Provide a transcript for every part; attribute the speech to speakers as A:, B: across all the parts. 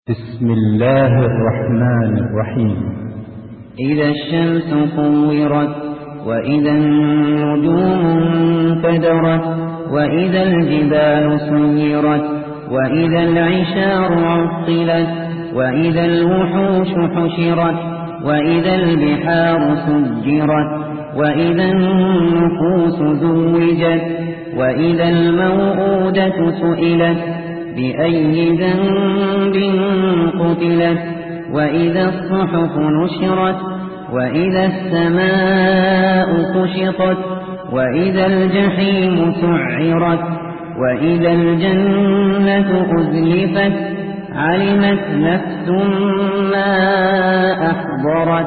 A: بسم الله الرحمن الرحيم.
B: إذا الشمس كورت وإذا النجوم انكدرت وإذا الجبال سيرت وإذا العشار عطلت وإذا الوحوش حشرت وإذا البحار سجرت وإذا النفوس زوجت وإذا الموءودة سئلت بأي ذنب قتلت وإذا الصحف نشرت وإذا السماء كشطت وإذا الجحيم سعرت وإذا الجنة أزلفت علمت نفس ما أحضرت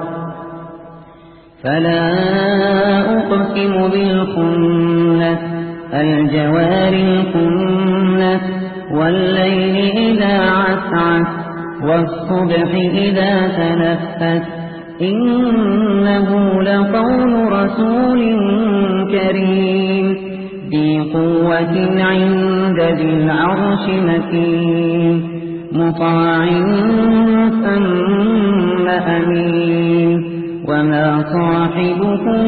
B: فلا أقسم بالخنس الجوار الكنس والليل إذا عسعس والصبح إذا تنفس إنه لقول رسول كريم ذي قوة عند ذي العرش مكين مطاع ثم أمين وما صاحبكم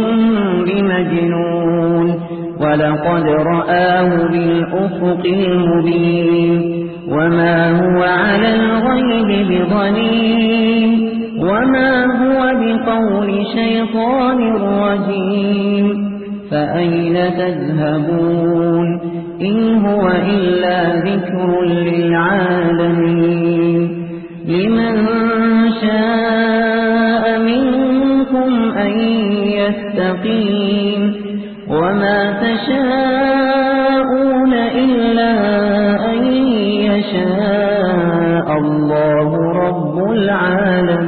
B: بمجنون ولقد رآه بالأفق المبين وما هو على الغيب بضنين وما هو بقول شيطان رجيم فأين تذهبون إن هو إلا ذكر للعالمين لمن شاء منكم أن يستقيم وما تشاءون إلا أن يشاء الله رب العالمين.